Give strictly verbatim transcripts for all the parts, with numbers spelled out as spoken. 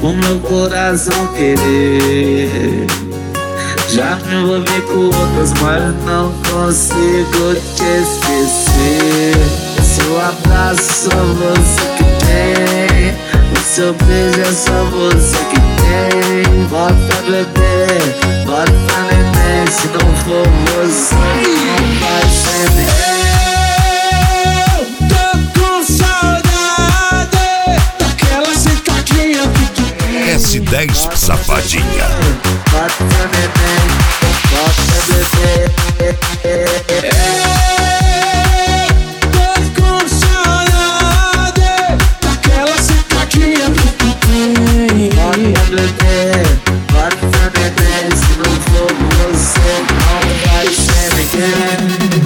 o meu coração querer. Já me envolvi com outras, mas não consigo te esquecer. Seu abraço só você que tem, o seu beijo é só você que tem. Bota bebê, bota neném, se não for você não vai ser ninguém. Eu tô com saudade daquela sentadinha que tu tem. S dez Safadinha. Bota neném, bota bebê. Eu tô com saudade daquela sentadinha que tu tem. Bota bebê, bota neném, se não for você não vai ser ninguém.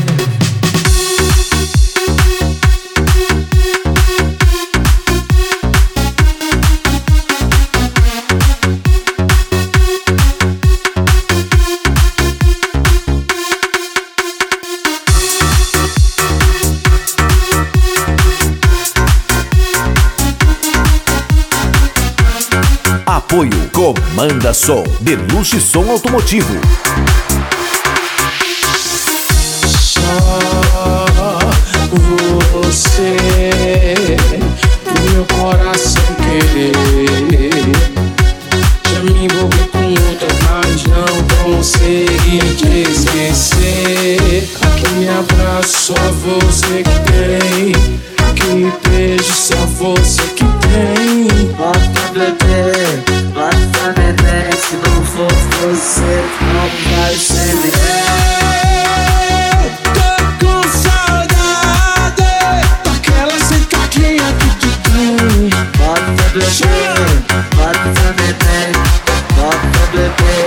Apoio Comanda Som, Deluxe Som Automotivo. Só você, o meu coração querer. Já me envolvi com outras, mas não consegui te esquecer. Aquele abraço só você que tem, que beijo só você que tem. Bota bebê, bota neném, se não for você não vai ser ninguém. Tô com saudade daquela sentadinha que tu tem. Bota bebê, bota neném, bota bebê.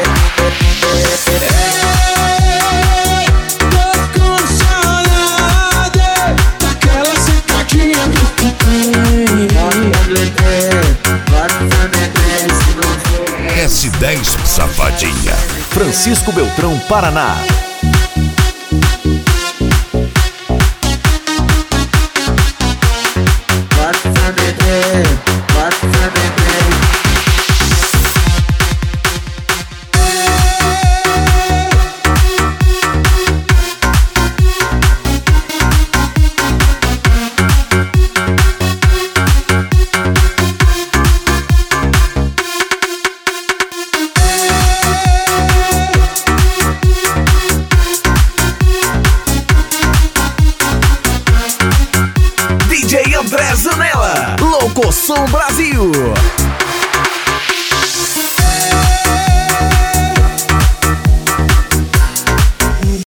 Tô com saudade daquela sentadinha que tu tem. Bota bebê, bota neném, se não for. S dez Safadinha. Francisco Beltrão, Paraná. Bota bebê, bota neném. D J André Zanella, Louco Som Brasil.